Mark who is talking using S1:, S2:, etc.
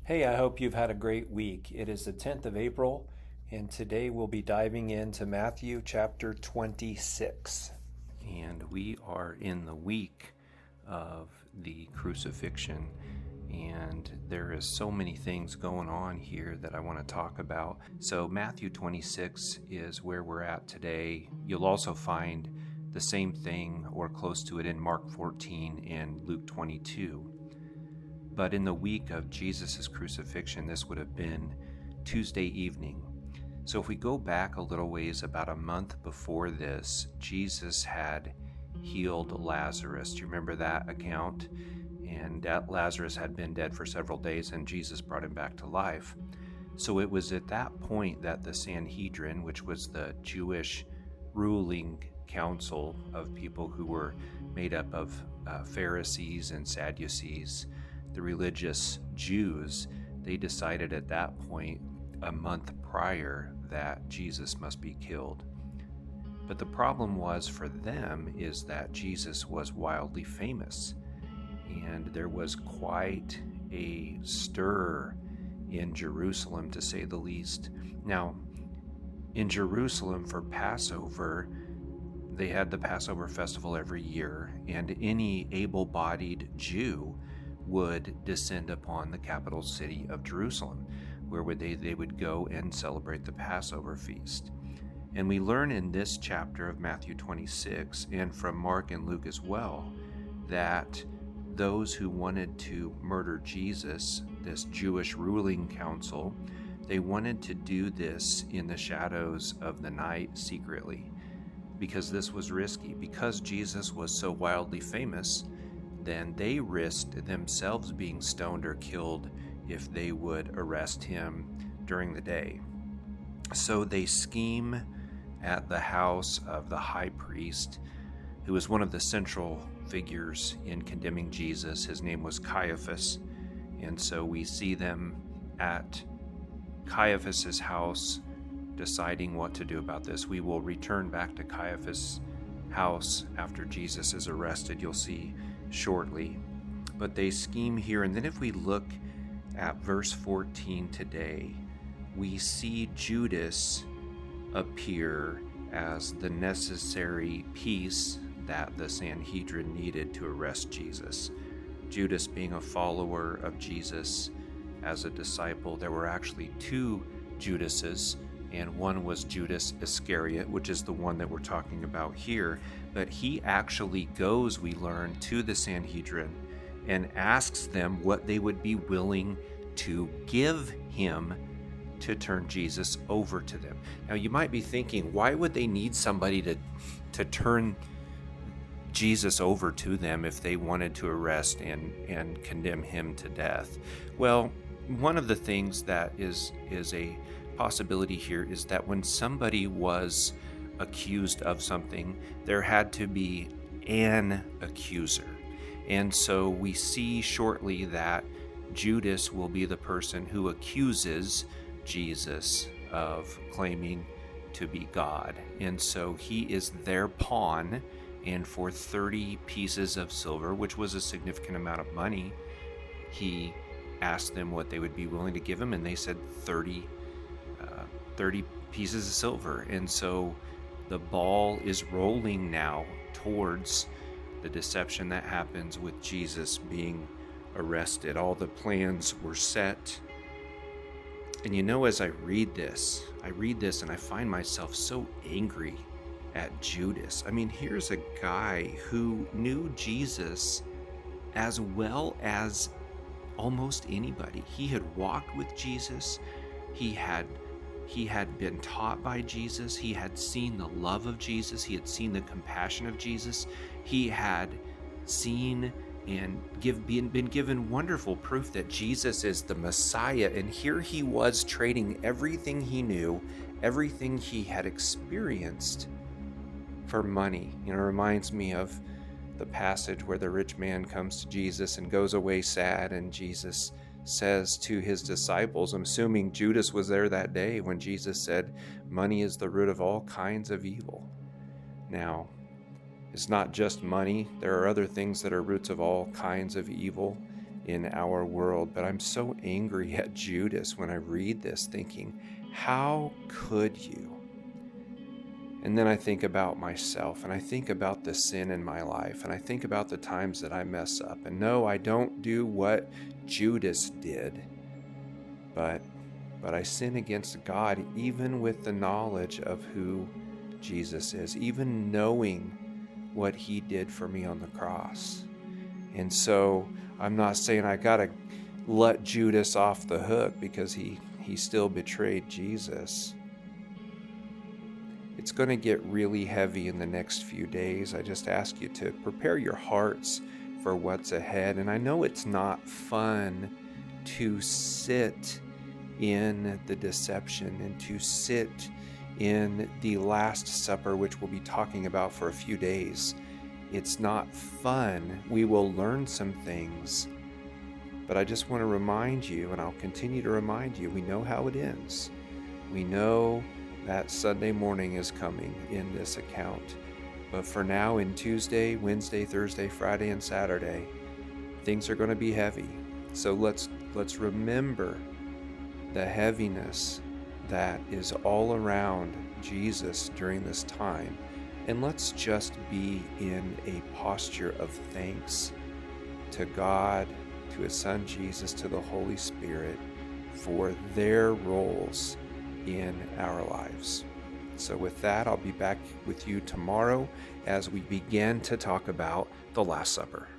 S1: Hey, I hope you've had a great week. It is the 10th of April, and today we'll be diving into Matthew chapter 26. And we are in the week of the crucifixion, and there is so many things going on here that I want to talk about. So Matthew 26 is where we're at today. You'll also find the same thing or close to it in Mark 14 and Luke 22. But in the week of Jesus' crucifixion, this would have been Tuesday evening. So if we go back a little ways, about a month before this, Jesus had healed Lazarus. Do you remember that account? And that Lazarus had been dead for several days, and Jesus brought him back to life. So it was at that point that the Sanhedrin, which was the Jewish ruling council of people who were made up of Pharisees and Sadducees, the religious Jews, they decided at that point, a month prior, that Jesus must be killed. But the problem was for them is that Jesus was wildly famous, and there was quite a stir in Jerusalem, to say the least. Now, in Jerusalem for Passover, they had the Passover festival every year, and any able-bodied Jew would descend upon the capital city of Jerusalem, where they would go and celebrate the Passover feast. And we learn in this chapter of Matthew 26, and from Mark and Luke as well, that those who wanted to murder Jesus, this Jewish ruling council, they wanted to do this in the shadows of the night secretly, because this was risky. Because Jesus was so wildly famous, then they risked themselves being stoned or killed if they would arrest him during the day. So they scheme at the house of the high priest, who was one of the central figures in condemning Jesus. His name was Caiaphas. And so we see them at Caiaphas's house deciding what to do about this. We will return back to Caiaphas' house after Jesus is arrested. You'll see shortly. But they scheme here. And then if we look at verse 14 today, we see Judas appear as the necessary piece that the Sanhedrin needed to arrest Jesus. Judas being a follower of Jesus as a disciple. There were actually two Judases, and one was Judas Iscariot, which is the one that we're talking about here. But he actually goes, we learn, to the Sanhedrin and asks them what they would be willing to give him to turn Jesus over to them. Now you might be thinking, why would they need somebody to turn Jesus over to them if they wanted to arrest and condemn him to death? Well, one of the things that is a possibility here is that when somebody was accused of something, there had to be an accuser. And so we see shortly that Judas will be the person who accuses Jesus of claiming to be God. And so he is their pawn, and for 30 pieces of silver, which was a significant amount of money, he asked them what they would be willing to give him, and they said 30 pieces of silver. And so the ball is rolling now towards the deception that happens with Jesus being arrested. All the plans were set. And as I read this and I find myself so angry at Judas. I mean, here's a guy who knew Jesus as well as almost anybody. He had walked with Jesus. He had been taught by Jesus. He had seen the love of Jesus. He had seen the compassion of Jesus. He had seen and been given wonderful proof that Jesus is the Messiah. And here he was trading everything he knew, everything he had experienced for money. It reminds me of the passage where the rich man comes to Jesus and goes away sad, and Jesus says to his disciples, I'm assuming Judas was there that day when Jesus said, money is the root of all kinds of evil. Now, it's not just money. There are other things that are roots of all kinds of evil in our world. But I'm so angry at Judas when I read this, thinking, how could you? And then I think about myself, and I think about the sin in my life, and I think about the times that I mess up. And no, I don't do what Judas did, but I sin against God, even with the knowledge of who Jesus is, even knowing what he did for me on the cross. And so I'm not saying I got to let Judas off the hook because he still betrayed Jesus. It's going to get really heavy in the next few days. I just ask you to prepare your hearts for what's ahead. And I know it's not fun to sit in the deception and to sit in the Last Supper, which we'll be talking about for a few days. It's not fun. We will learn some things. But I just want to remind you, and I'll continue to remind you, we know how it ends. We know that Sunday morning is coming in this account. But for now, in Tuesday, Wednesday, Thursday, Friday, and Saturday, things are going to be heavy. So let's remember the heaviness that is all around Jesus during this time. And let's just be in a posture of thanks to God, to his Son Jesus, to the Holy Spirit for their roles in our lives. So with that, I'll be back with you tomorrow as we begin to talk about the Last Supper.